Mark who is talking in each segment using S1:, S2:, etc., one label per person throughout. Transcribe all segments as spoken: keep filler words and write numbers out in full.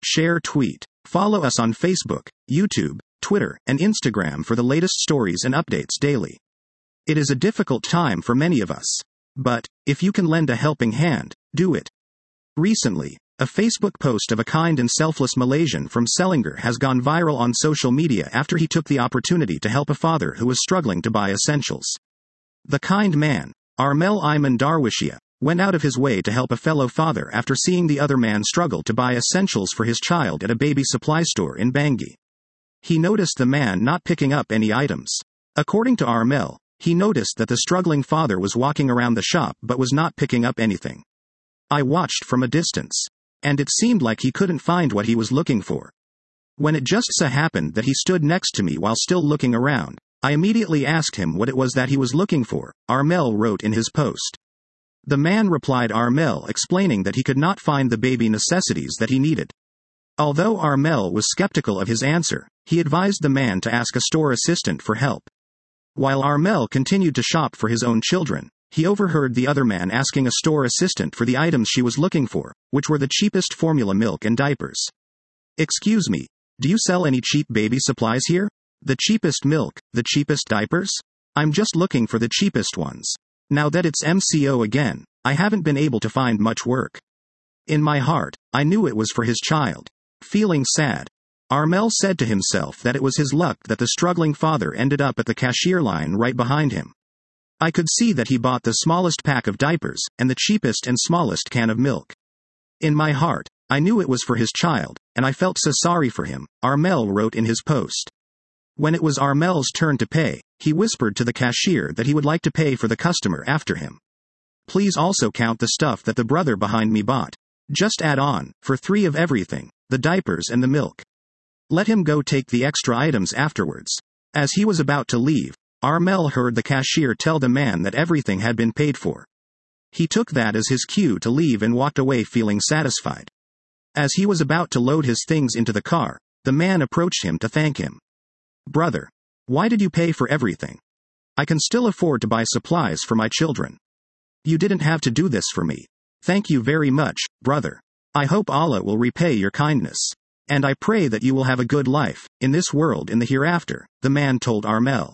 S1: Share, tweet. Follow us on Facebook, YouTube, Twitter, and Instagram for the latest stories and updates daily. It is a difficult time for many of us. But, if you can lend a helping hand, do it. Recently, a Facebook post of a kind and selfless Malaysian from Selangor has gone viral on social media after he took the opportunity to help a father who was struggling to buy essentials. The kind man, Armel Iman Darwishia, went out of his way to help a fellow father after seeing the other man struggle to buy essentials for his child at a baby supply store in Bangi. He noticed the man not picking up any items. According to Armel, he noticed that the struggling father was walking around the shop but was not picking up anything. I watched from a distance, and it seemed like he couldn't find what he was looking for. When it just so happened that he stood next to me while still looking around, I immediately asked him what it was that he was looking for, Armel wrote in his post. The man replied Armel explaining that he could not find the baby necessities that he needed. Although Armel was skeptical of his answer, he advised the man to ask a store assistant for help. While Armel continued to shop for his own children, he overheard the other man asking a store assistant for the items she was looking for, which were the cheapest formula milk and diapers. "Excuse me, do you sell any cheap baby supplies here? The cheapest milk, the cheapest diapers? I'm just looking for the cheapest ones. Now that it's M C O again, I haven't been able to find much work." In my heart, I knew it was for his child. Feeling sad, Armel said to himself that it was his luck that the struggling father ended up at the cashier line right behind him. I could see that he bought the smallest pack of diapers and the cheapest and smallest can of milk. In my heart, I knew it was for his child, and I felt so sorry for him, Armel wrote in his post. When it was Armel's turn to pay, he whispered to the cashier that he would like to pay for the customer after him. "Please also count the stuff that the brother behind me bought. Just add on, for three of everything, the diapers and the milk. Let him go take the extra items afterwards." As he was about to leave, Armel heard the cashier tell the man that everything had been paid for. He took that as his cue to leave and walked away feeling satisfied. As he was about to load his things into the car, the man approached him to thank him. "Brother, why did you pay for everything? I can still afford to buy supplies for my children. You didn't have to do this for me. Thank you very much, brother. I hope Allah will repay your kindness. And I pray that you will have a good life, in this world and the hereafter," the man told Armel.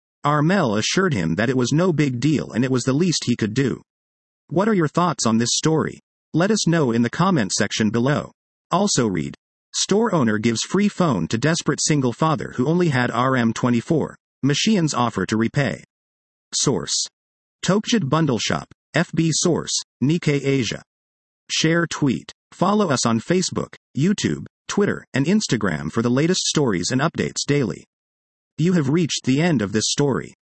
S1: Armel assured him that it was no big deal and it was the least he could do. What are your thoughts on this story? Let us know in the comment section below. Also read, store owner gives free phone to desperate single father who only had R M twenty-four. Machines offer to repay. Source: Tokjid Bundle Shop, F B Source, Nikkei Asia. Share, tweet. Follow us on Facebook, YouTube, Twitter, and Instagram for the latest stories and updates daily. You have reached the end of this story.